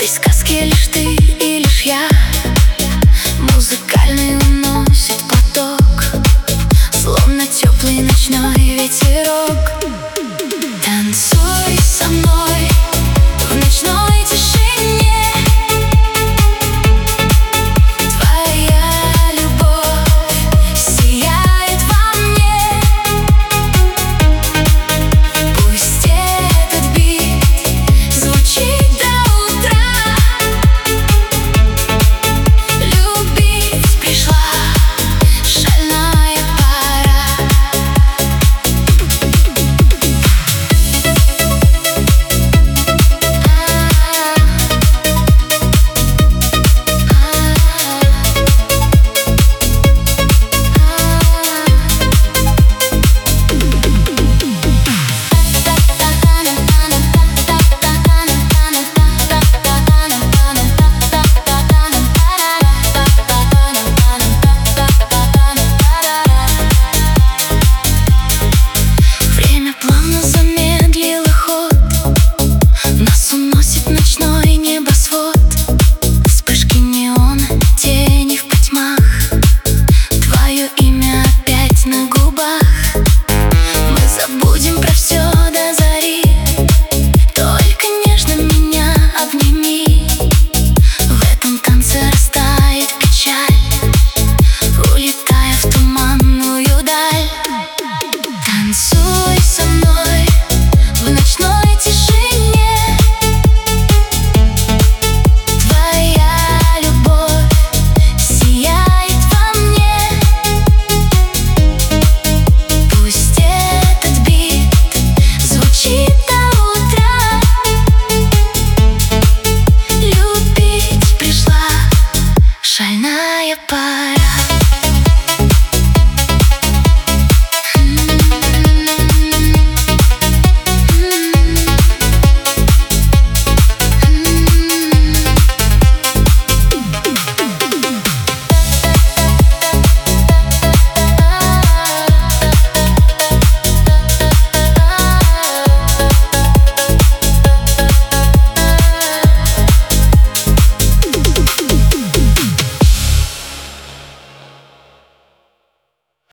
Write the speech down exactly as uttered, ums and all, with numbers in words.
этой сказке лишь ты и лишь я. Музыкальный уносит поток, словно теплый ночной ветерок. Танцуй со мной в ночной тишине. Твоя любовь сияет во мне. Пусть этот бит звучит до утра. Любить пришла шальная пора. Время плавно замедлило ход, нас уносит ночной небосвод. Вспышки неона, тени в потьмах, твое имя опять на губах. Мы забудем про все до зари, только нежно меня обними. В этом танце растает печаль, улетая в туманную даль. Танцуй со мной